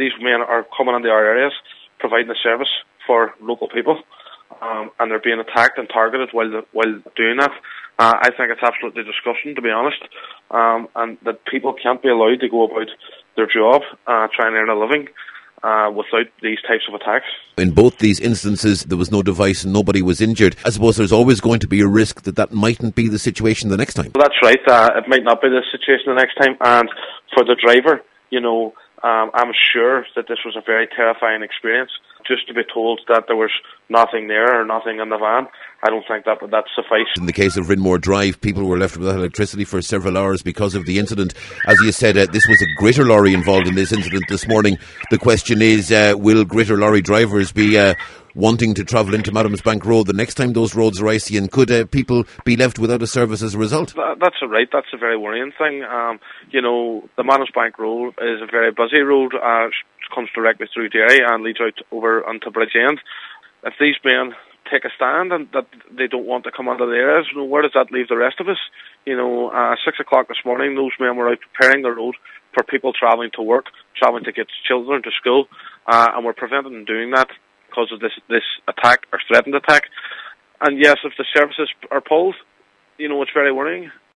these men are coming into our areas, providing a service for local people, and they're being attacked and targeted while doing that. I think it's absolutely disgusting, to be honest, and that people can't be allowed to go about their job, try and earn a living, without these types of attacks. In both these instances, there was no device and nobody was injured. I suppose there's always going to be a risk that mightn't be the situation the next time. Well, that's right. It might not be the situation the next time. And for the driver, I'm sure that this was a very terrifying experience. Just to be told that there was nothing there or nothing in the van, I don't think that sufficed. In the case of Rinmore Drive, people were left without electricity for several hours because of the incident. As you said, this was a Greater Lorry involved in this incident this morning. The question is, will Greater Lorry drivers be wanting to travel into Madamsbank Road the next time those roads are icy, and could people be left without a service as a result? That's right. That's a very worrying thing. The Madamsbank Road is a very busy road. It comes directly through Derry and leads out over onto Bridgend. If these men take a stand and that they don't want to come under the areas, where does that leave the rest of us? 6 o'clock this morning, those men were out preparing the road for people travelling to work, travelling to get children to school, and we're preventing them doing that because of this attack or threatened attack. And yes, if the services are pulled, it's very worrying.